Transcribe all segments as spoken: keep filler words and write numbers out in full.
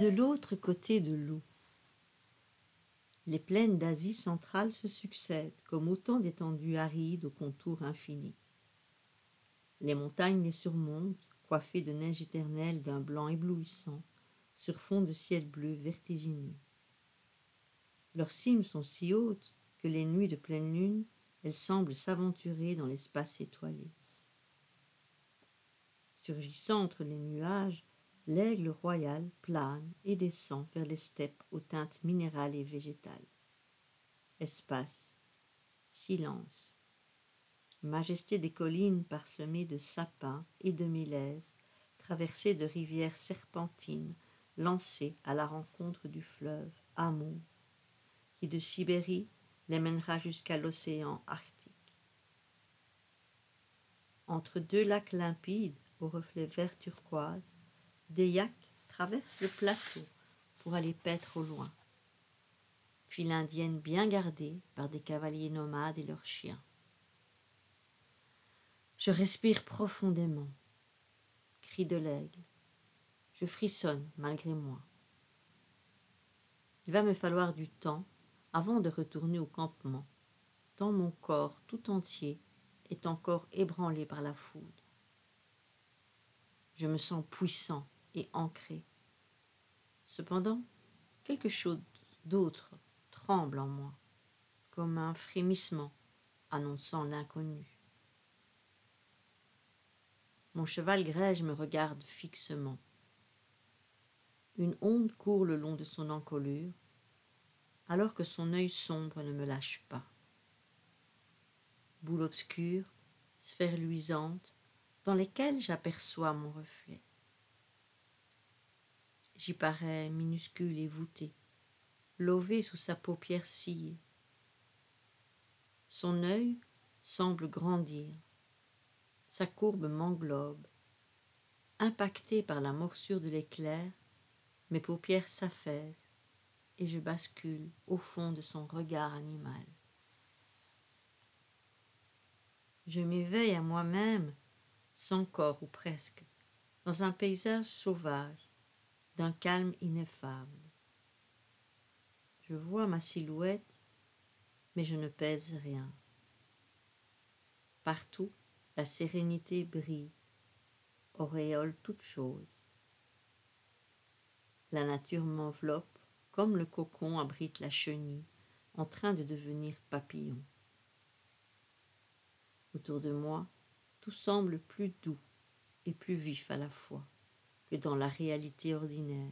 de l'autre côté de l'eau. Les plaines d'Asie centrale se succèdent comme autant d'étendues arides aux contours infinis. Les montagnes les surmontent, coiffées de neige éternelle d'un blanc éblouissant, sur fond de ciel bleu vertigineux. Leurs cimes sont si hautes que les nuits de pleine lune, elles semblent s'aventurer dans l'espace étoilé. Surgissant entre les nuages, l'aigle royal plane et descend vers les steppes aux teintes minérales et végétales. Espace, silence, majesté des collines parsemées de sapins et de mélèzes, traversées de rivières serpentines, lancées à la rencontre du fleuve Amour, qui de Sibérie les mènera jusqu'à l'océan Arctique. Entre deux lacs limpides, aux reflets vert turquoise, des yaks traversent le plateau pour aller paître au loin. File indienne bien gardée par des cavaliers nomades et leurs chiens. Je respire profondément. Cri de l'aigle. Je frissonne malgré moi. Il va me falloir du temps avant de retourner au campement, tant mon corps tout entier est encore ébranlé par la foudre. Je me sens puissant et ancré. Cependant, quelque chose d'autre tremble en moi, comme un frémissement annonçant l'inconnu. Mon cheval grège me regarde fixement. Une onde court le long de son encolure, alors que son œil sombre ne me lâche pas. Boule obscure, sphère luisante, dans lesquelles j'aperçois mon reflet. J'y parais minuscule et voûté, lové sous sa paupière sciée. Son œil semble grandir, sa courbe m'englobe. Impacté par la morsure de l'éclair, mes paupières s'affaissent et je bascule au fond de son regard animal. Je m'éveille à moi-même, sans corps ou presque, dans un paysage sauvage, d'un calme ineffable. Je vois ma silhouette, mais je ne pèse rien. Partout, la sérénité brille, auréole toute chose. La nature m'enveloppe comme le cocon abrite la chenille, en train de devenir papillon. Autour de moi, tout semble plus doux et plus vif à la fois que dans la réalité ordinaire.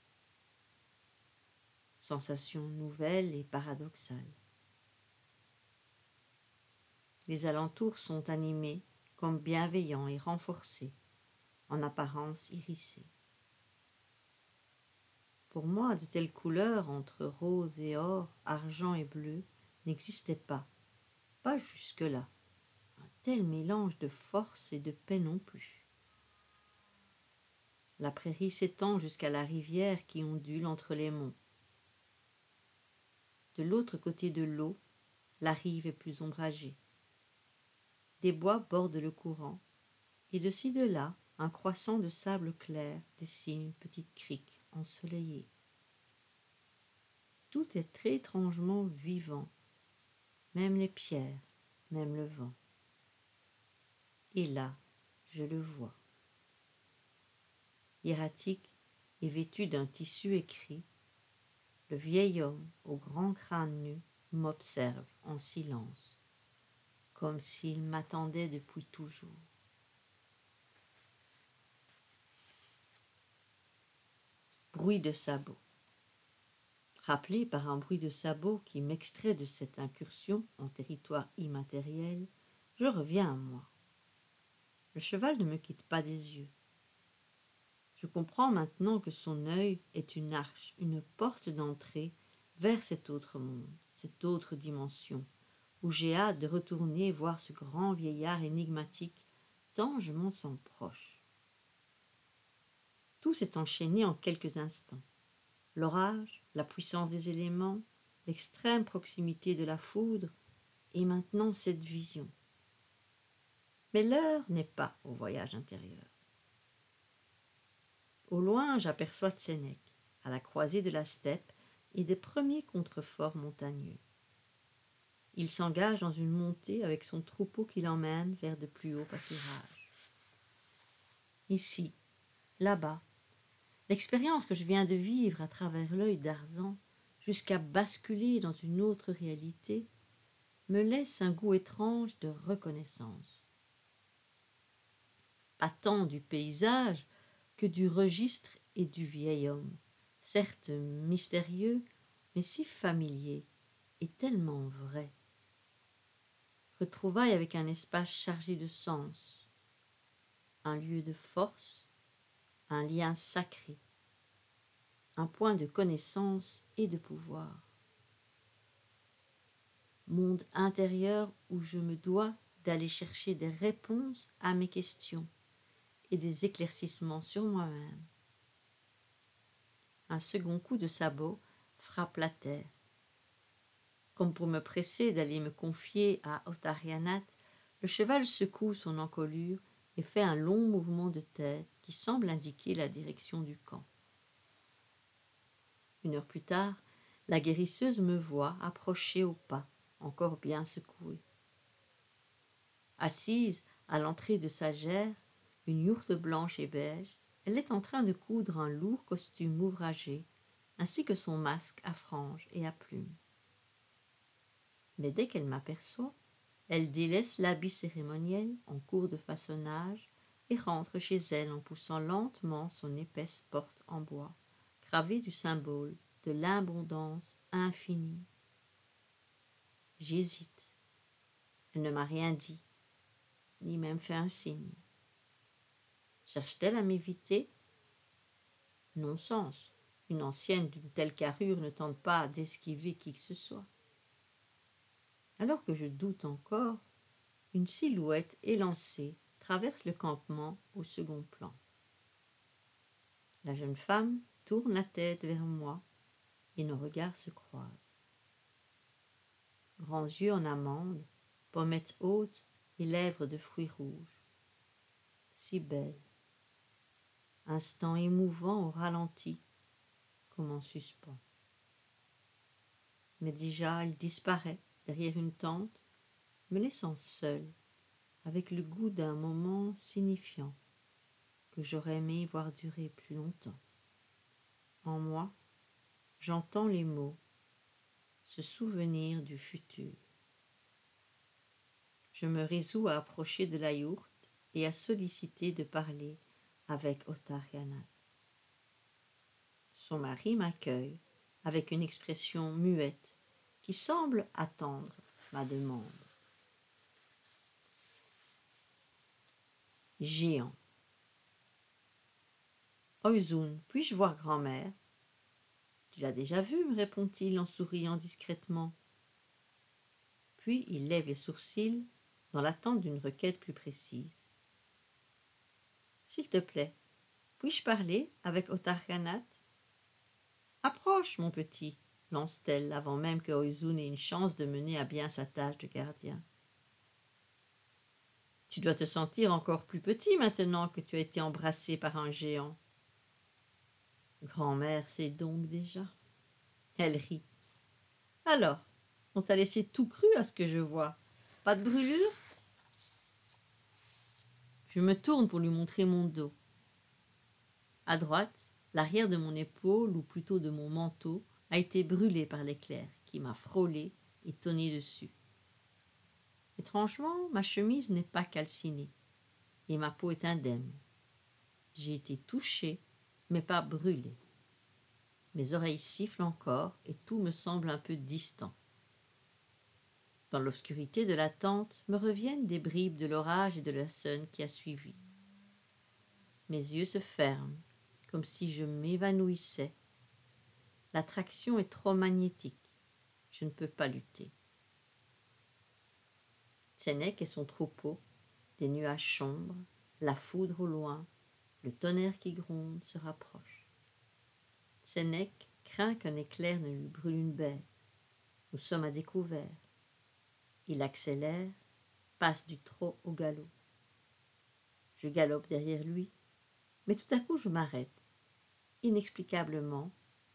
Sensation nouvelle et paradoxale. Les alentours sont animés comme bienveillants et renforcés, en apparence irisés. Pour moi, de telles couleurs entre rose et or, argent et bleu n'existaient pas, pas jusque-là. Un tel mélange de force et de paix non plus. La prairie s'étend jusqu'à la rivière qui ondule entre les monts. De l'autre côté de l'eau, la rive est plus ombragée. Des bois bordent le courant, et de ci de là, un croissant de sable clair dessine une petite crique ensoleillée. Tout est très étrangement vivant, même les pierres, même le vent. Et là, je le vois. Hiératique et vêtu d'un tissu écrit, le vieil homme au grand crâne nu m'observe en silence, comme s'il m'attendait depuis toujours. Bruit de sabots. Rappelé par un bruit de sabots qui m'extrait de cette incursion en territoire immatériel, je reviens à moi. Le cheval ne me quitte pas des yeux. Je comprends maintenant que son œil est une arche, une porte d'entrée vers cet autre monde, cette autre dimension, où j'ai hâte de retourner voir ce grand vieillard énigmatique, tant je m'en sens proche. Tout s'est enchaîné en quelques instants. L'orage, la puissance des éléments, l'extrême proximité de la foudre, et maintenant cette vision. Mais l'heure n'est pas au voyage intérieur. Au loin, j'aperçois Tsennek, à la croisée de la steppe et des premiers contreforts montagneux. Il s'engage dans une montée avec son troupeau qui l'emmène vers de plus hauts pâturages. Ici, là-bas, l'expérience que je viens de vivre à travers l'œil d'Arzan, jusqu'à basculer dans une autre réalité, me laisse un goût étrange de reconnaissance. Pas tant du paysage que du registre et du vieil homme, certes mystérieux, mais si familier et tellement vrai. Retrouvailles avec un espace chargé de sens, un lieu de force, un lien sacré, un point de connaissance et de pouvoir. Monde intérieur où je me dois d'aller chercher des réponses à mes questions et des éclaircissements sur moi-même. Un second coup de sabot frappe la terre. Comme pour me presser d'aller me confier à Otahrianath, le cheval secoue son encolure et fait un long mouvement de tête qui semble indiquer la direction du camp. Une heure plus tard, la guérisseuse me voit approcher au pas, encore bien secouée. Assise à l'entrée de sa gerre, une yourte blanche et beige, elle est en train de coudre un lourd costume ouvragé, ainsi que son masque à franges et à plumes. Mais dès qu'elle m'aperçoit, elle délaisse l'habit cérémoniel en cours de façonnage et rentre chez elle en poussant lentement son épaisse porte en bois, gravée du symbole de l'abondance infinie. J'hésite. Elle ne m'a rien dit, ni même fait un signe. Cherche-t-elle à m'éviter ? Non-sens. Une ancienne d'une telle carrure ne tente pas d'esquiver qui que ce soit. Alors que je doute encore, une silhouette élancée traverse le campement au second plan. La jeune femme tourne la tête vers moi et nos regards se croisent. Grands yeux en amande, pommettes hautes et lèvres de fruits rouges. Si belle. Instant émouvant au ralenti, comme en suspens. Mais déjà elle disparaît derrière une tente, me laissant seule, avec le goût d'un moment signifiant que j'aurais aimé voir durer plus longtemps. En moi, j'entends les mots, se souvenir du futur. Je me résous à approcher de la yourte et à solliciter de parler avec Otahrianath. Son mari m'accueille avec une expression muette qui semble attendre ma demande. Géant. Oizun, puis-je voir grand-mère ? Tu l'as déjà vue, me répond-il en souriant discrètement. Puis il lève les sourcils dans l'attente d'une requête plus précise. S'il te plaît, puis-je parler avec Otahrianath ? Approche, mon petit, lance-t-elle avant même que Oizun ait une chance de mener à bien sa tâche de gardien. Tu dois te sentir encore plus petit maintenant que tu as été embrassé par un géant. Grand-mère sait donc déjà. Elle rit. Alors, on t'a laissé tout cru à ce que je vois. Pas de brûlure ? Je me tourne pour lui montrer mon dos. À droite, l'arrière de mon épaule, ou plutôt de mon manteau, a été brûlé par l'éclair qui m'a frôlé et tonné dessus. Étrangement, ma chemise n'est pas calcinée et ma peau est indemne. J'ai été touchée, mais pas brûlée. Mes oreilles sifflent encore et tout me semble un peu distant. Dans l'obscurité de la tente me reviennent des bribes de l'orage et de la scène qui a suivi. Mes yeux se ferment, comme si je m'évanouissais. L'attraction est trop magnétique. Je ne peux pas lutter. Tsennec et son troupeau, des nuages sombres, la foudre au loin, le tonnerre qui gronde se rapprochent. Tsennec craint qu'un éclair ne lui brûle une bête. Nous sommes à découvert. Il accélère, passe du trot au galop. Je galope derrière lui, mais tout à coup je m'arrête. Inexplicablement,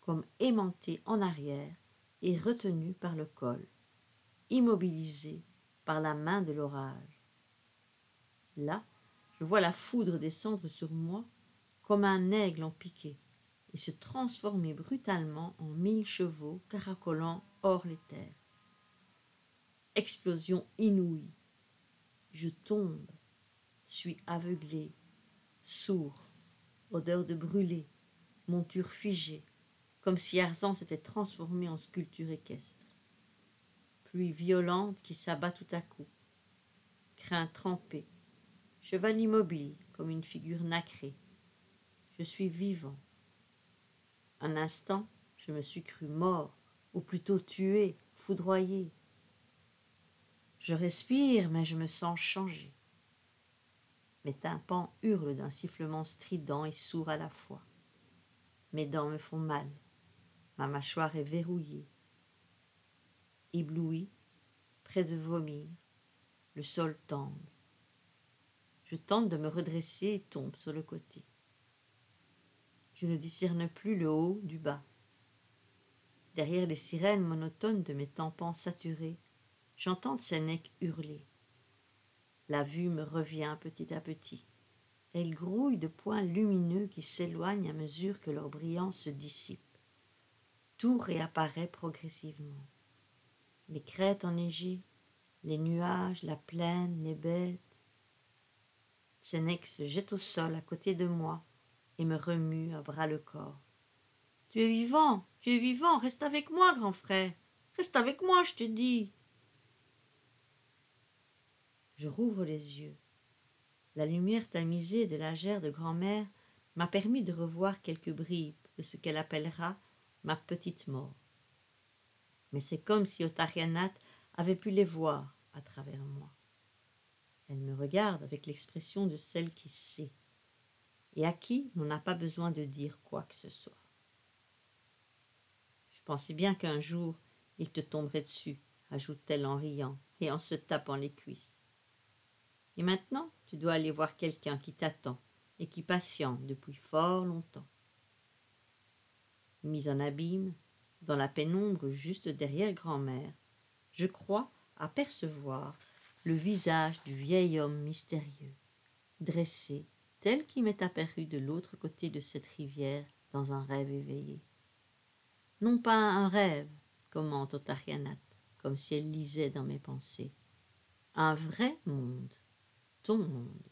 comme aimanté en arrière et retenu par le col, immobilisé par la main de l'orage. Là, je vois la foudre descendre sur moi comme un aigle en piqué et se transformer brutalement en mille chevaux caracolant hors les terres. Explosion inouïe. Je tombe, suis aveuglé, sourd, odeur de brûlé, monture figée, comme si Arzan s'était transformé en sculpture équestre. Pluie violente qui s'abat tout à coup. Crin trempé, cheval immobile comme une figure nacrée. Je suis vivant. Un instant, je me suis cru mort, ou plutôt tué, foudroyé. Je respire, mais je me sens changé. Mes tympans hurlent d'un sifflement strident et sourd à la fois. Mes dents me font mal. Ma mâchoire est verrouillée. Ébloui, près de vomir, le sol tombe. Je tente de me redresser et tombe sur le côté. Je ne discerne plus le haut du bas. Derrière les sirènes monotones de mes tympans saturés, j'entends Tsennec hurler. La vue me revient petit à petit. Elle grouille de points lumineux qui s'éloignent à mesure que leur brillance se dissipe. Tout réapparaît progressivement. Les crêtes enneigées, les nuages, la plaine, les bêtes. Tsennec se jette au sol à côté de moi et me remue à bras le corps. « Tu es vivant, tu es vivant, reste avec moi, grand frère, reste avec moi, je te dis. » Je rouvre les yeux. La lumière tamisée de la gerre de grand-mère m'a permis de revoir quelques bribes de ce qu'elle appellera ma petite mort. Mais c'est comme si Otarianat avait pu les voir à travers moi. Elle me regarde avec l'expression de celle qui sait, et à qui l'on n'a pas besoin de dire quoi que ce soit. Je pensais bien qu'un jour il te tomberait dessus, ajoute-t-elle en riant et en se tapant les cuisses. Et maintenant, tu dois aller voir quelqu'un qui t'attend et qui patiente depuis fort longtemps. Mise en abîme, dans la pénombre juste derrière grand-mère, je crois apercevoir le visage du vieil homme mystérieux, dressé tel qu'il m'est apparu de l'autre côté de cette rivière dans un rêve éveillé. Non pas un rêve, commente Otarianat, comme si elle lisait dans mes pensées. Un vrai monde, ton monde.